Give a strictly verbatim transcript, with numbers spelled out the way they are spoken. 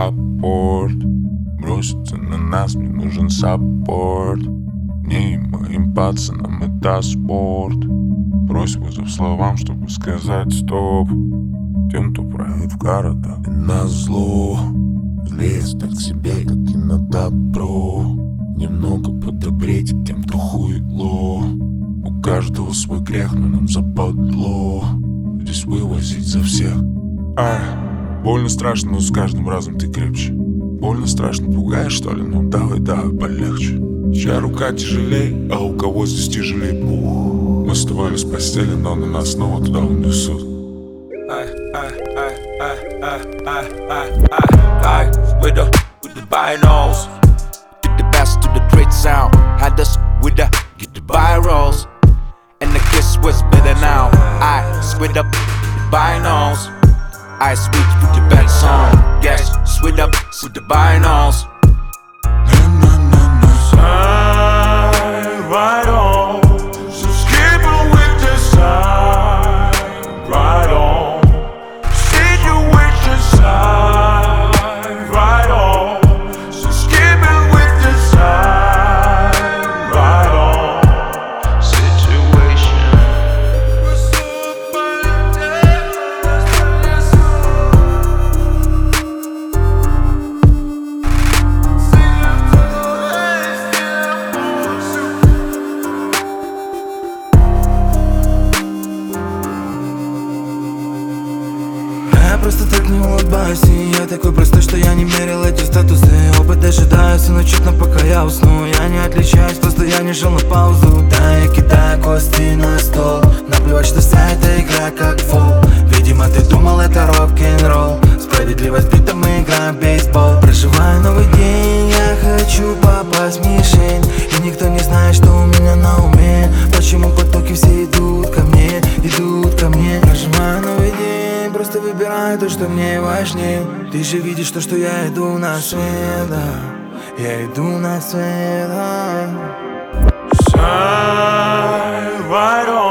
апорт. Броситься на нас, мне нужен саппорт. Мне и моим пацанам это спорт. Брось вызов словам, чтобы сказать стоп тем, кто правит в городах и назло. Злеет так себе, как и на добро. Немного подобреть тем, кто хуйло. У каждого свой грех, но нам западло здесь вывозить за всех. Ай, больно страшно, но с каждым разом ты крепче. Больно страшно, пугаешь, что ли? Ну давай, давай, полегче. Чья рука тяжелей, а у кого здесь тяжелей? Пух. Мы вставали с постели, но на нас снова туда унесут. Ай, ай, ай, ай, ай, ай, ай, ай, ай, with the, with the binos. Did the best to the great sound. Had us with the, get the virals. And the kiss was better now. I switch up the binos. I switch with the bad song. Yes, switch up with the binos. Side right on. So skip it with the side right on. Situation side right on. So skip it with the side right on. Situation. Я просто так не улыбаюсь, и я такой простой, что я не мерил эти статусы. Опыт дожидаюсь, но чутно пока я усну. Я не отличаюсь, просто я не жил на паузу. Да, я кидаю кости на стол. Наплевать, что вся эта игра как фол. Видимо, ты думал, это рок-н-ролл. Справедливость бита, мы играем в бейсбол. Проживаю новый день, я хочу попасть в мишень. И никто не знает, что у меня на уме. Почему потоки все идут ко мне, идут ко мне. Проживаю новый день, просто выбираю то, что мне важнее. Ты же видишь то, что я иду на свет, да. Я иду на свет, да. Side right on.